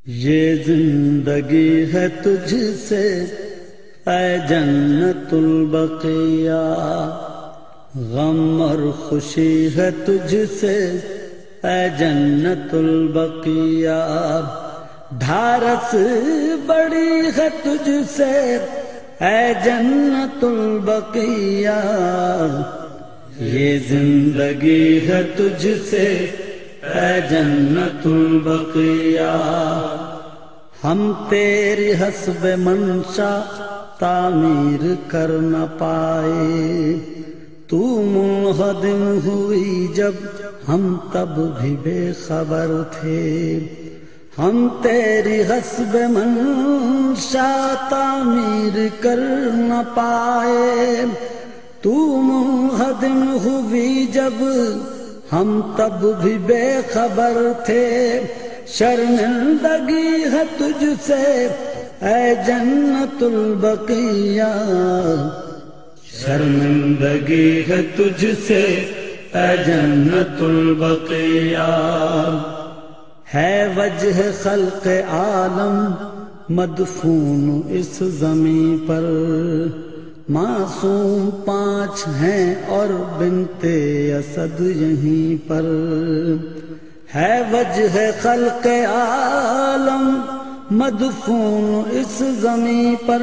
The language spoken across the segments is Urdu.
یہ زندگی ہے تجھ سے اے جنت البقیہ، غم اور خوشی ہے تجھ سے اے جنت البقیہ، ڈھارس بڑی ہے تجھ سے اے جنت البقیہ، یہ زندگی ہے تجھ سے اے جنت البقیہ، ہم تیری حسب منشا تعمیر کر نہ پائے، تو منہدم ہوئی جب ہم تب بھی بے خبر تھے، ہم تیری حسب منشا تعمیر کر نہ پائے، تو منہدم ہوئی جب ہم تب بھی بے خبر تھے، شرمندگی ہے تجھ سے اے جنت البقیہ، شرمندگی ہے تجھ سے اے جنت البقیہ، ہے وجہ خلق عالم مدفون اس زمین پر، معصوم 5 ہیں اور بنت اسد یہیں پر، ہے وجہ خلق عالم مدفون اس زمین پر،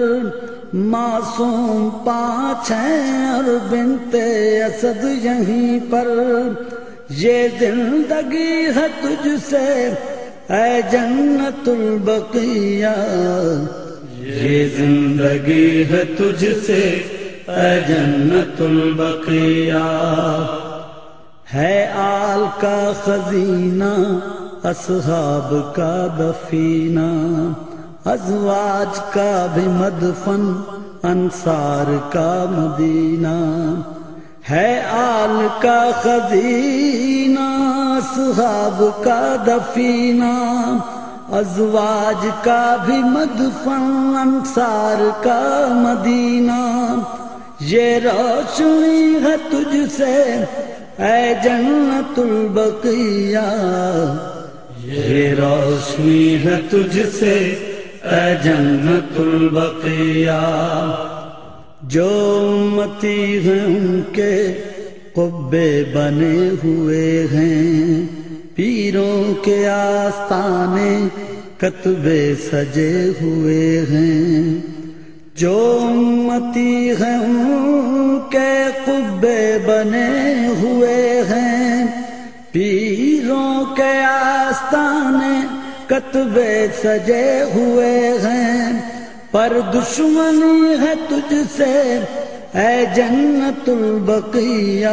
معصوم 5 ہیں اور بنت اسد یہیں پر، یہ زندگی ہے تجھ سے اے جنت البقیہ، یہ زندگی ہے تجھ سے اے جنت البقیہ، ہے آل کا خزینہ اصحاب کا دفینہ، ازواج کا بھی مدفن انصار کا مدینہ، ہے آل کا خزینہ اصحاب کا دفینہ، ازواج کا بھی مدفن انصار کا مدینہ، یہ روشنی ہے تجھ سے اے جنت البقیہ، یہ روشنی ہے تجھ سے اے جنت البقیہ، جو امتی ہیں ان کے قبے بنے ہوئے ہیں، پیروں کے آستانے کتبے سجے ہوئے ہیں، جو امتی ہیں ان کے قبے بنے ہوئے ہیں، پیروں کے آستانے کتبے سجے ہوئے ہیں، پر دشمنی ہے تجھ سے اے جنت البقیہ،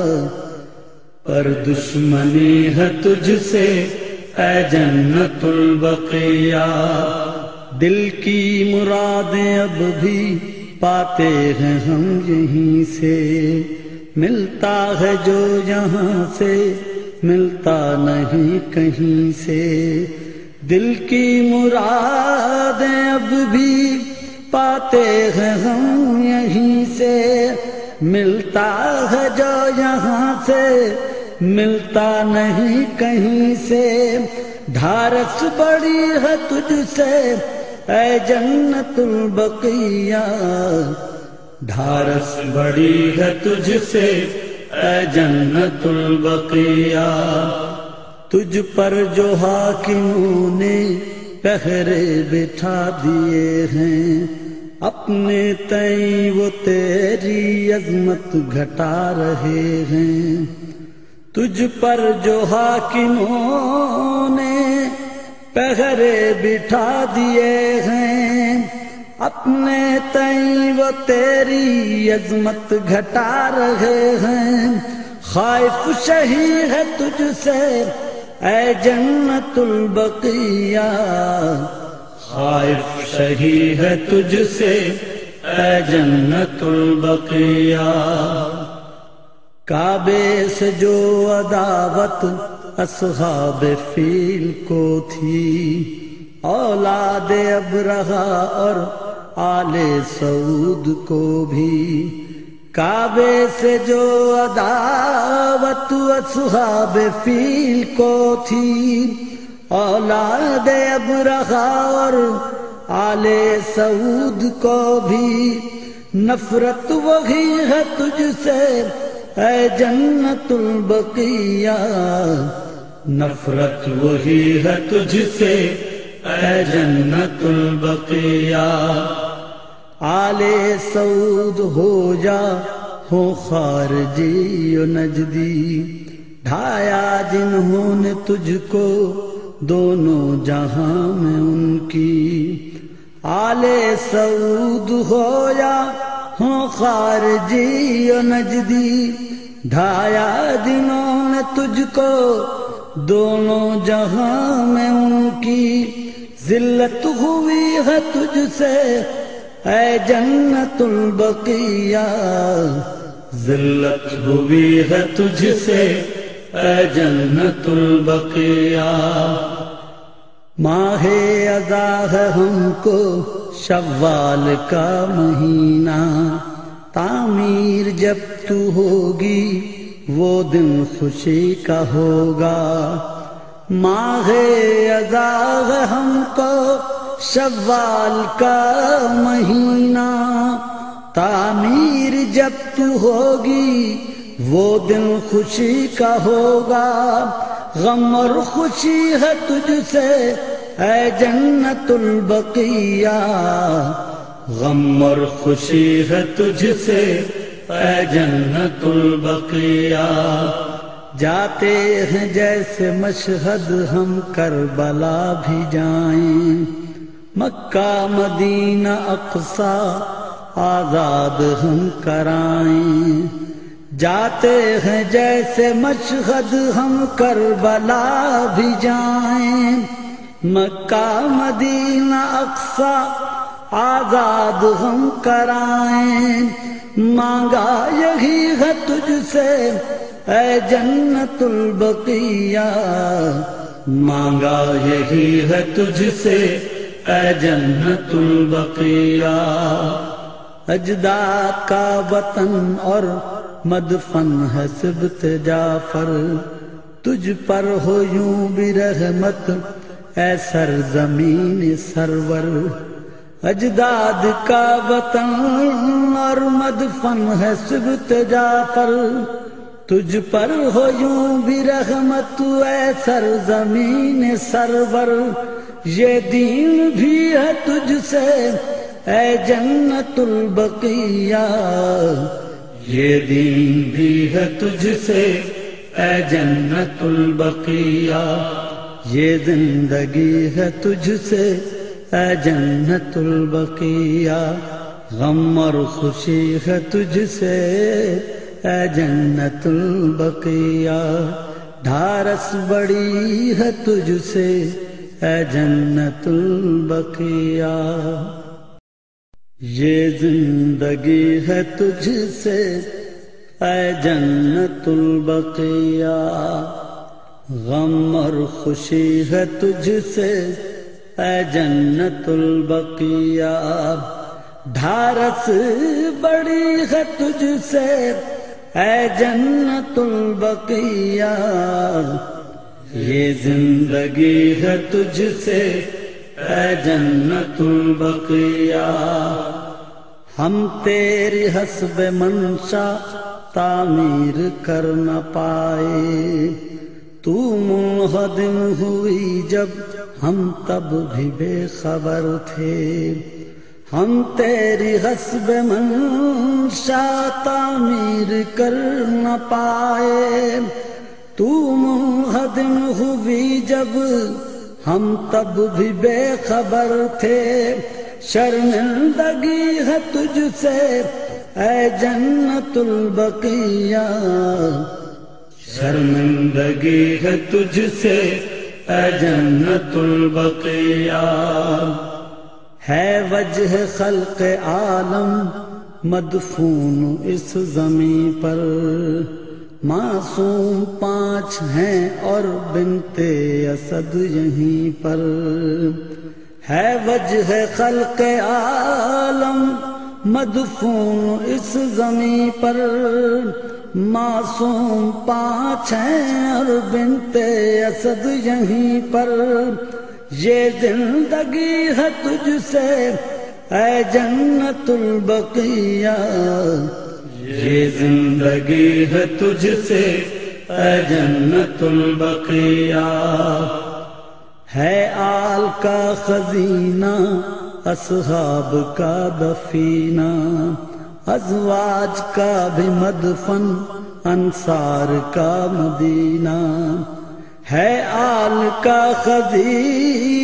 پر دشمنی ہے تجھ سے اے جنت البقیہ، دل کی مرادیں اب بھی پاتے ہیں ہم یہیں سے، ملتا ہے جو یہاں سے ملتا نہیں کہیں سے، دل کی مرادیں اب بھی پاتے ہیں ہم یہیں سے، ملتا ہے جو یہاں سے ملتا نہیں کہیں سے، ڈھارس بڑی ہے تجھ سے اے جنت البقیہ، ڈھارس بڑی ہے تجھ سے اے جنت البقیہ، تجھ پر جو حاکموں نے پہرے بٹھا دیے ہیں، اپنے تئیں وہ تیری عظمت گھٹا رہے ہیں، تجھ پر جو حاکموں نے پہرے بٹھا دیے ہیں، اپنے تئیں وہ تیری عظمت گھٹا رہے ہیں، خائف شہی ہے تجھ سے اے جنت البقیہ، خائف شہی ہے تجھ سے اے جنت البقیہ، کعبے سے جو عداوت اصحاب فیل کو تھی، اولاد ابرہہ اور آل سعود کو بھی، کعبے سے جو عداوت اصحاب فیل کو تھی، اولاد ابرہا اور آل سعود کو بھی نفرت وہی ہے تجھ سے اے جنت البقیہ، نفرت وہی ہے تجھ سے اے جنت البقیہ۔ آل سعود ہو جا ہو خارجی و نجدی، ڈھایا جنہوں نے تجھ کو دونوں جہاں میں ان کی۔ آل سعود ہو یا ہو خارجی و نجدی، ڈھایا جنہوں نے تجھ کو دونوں جہاں میں ان کی۔ ذلت ہوئی ہے تجھ سے اے جنت البقیہ، ذلت ہوئی ہے تجھ سے اے جنت البقیہ۔ ماہ اذا ہے ہم کو شوال کا مہینہ، تعمیر جب تو ہوگی وہ دن خوشی کا ہوگا۔ ماہ اذا ہے ہم کو شوال کا مہینہ، تعمیر جب تو ہوگی وہ دن خوشی کا ہوگا۔ غم اور خوشی ہے تجھ سے اے جنت البقیہ، غم اور خوشی ہے تجھ سے اے جنت البقیہ۔ جاتے ہیں جیسے مشہد ہم کربلا بھی جائیں، مکہ مدینہ اقصی آزاد ہم کرائیں۔ جاتے ہیں جیسے مشہد ہم کربلا بھی جائیں، مکہ مدینہ اقصی آزاد ہم کرائیں۔ مانگا یہی ہے تجھ سے اے جنت البقیہ، مانگا یہی ہے تجھ سے اے جنت البقیہ۔ اجداد کا وطن اور مدفن ہے سبط جعفر، تجھ پر ہو یوں بھی رحمت اے سرزمین سرور۔ اجداد کا وطن اور مدفن ہے سبط جعفر، تجھ پر ہو یوں بھی رحمت اے سرزمین سرور۔ یہ دین بھی ہے تجھ سے اے جنت البقیہ، یہ دین بھی ہے تجھ سے اے جنت البقیہ۔ یہ زندگی ہے تجھ سے اے جنت البقیہ، غم اور خوشی ہے تجھ سے اے جنت البقیہ۔ ڈھارس بڑی ہے تجھ سے اے جنت البقیہ، یہ زندگی ہے تجھ سے اے جنت البقیہ، غم اور خوشی ہے تجھ سے اے جنت البقیہ۔ ڈھارس بڑی ہے تجھ سے اے جنت البقیہ، یہ زندگی ہے تجھ سے اے جنت البقیہ۔ ہم تیری حسب منشا تعمیر کر نہ پائے، تو منہدم ہوئی جب ہم تب بھی بے خبر تھے۔ ہم تیری حسب منشا تعمیر کر نہ پائے، تو منہدم ہوئی جب ہم تب بھی بے خبر تھے۔ شرمندگی ہے تجھ سے اے جنت البقیہ، شرمندگی ہے تجھ سے اے جنت البقیہ۔ ہے وجہ خلق عالم مدفون اس زمین پر، معصوم 5 ہیں اور بنت اسد یہیں پر۔ ہے وجہ خلق عالم مدفون اس زمین پر، معصوم 5 ہیں اور بنت اسد یہیں پر، یہ زندگی ہے تجھ سے اے جنت البقیہ، یہ زندگی ہے تجھ سے اے جنت البقیہ، ہے آل کا خزینہ اصحاب کا دفینہ، ازواج کا بھی مدفن انصار کا مدینہ، ہے آل کا خزینہ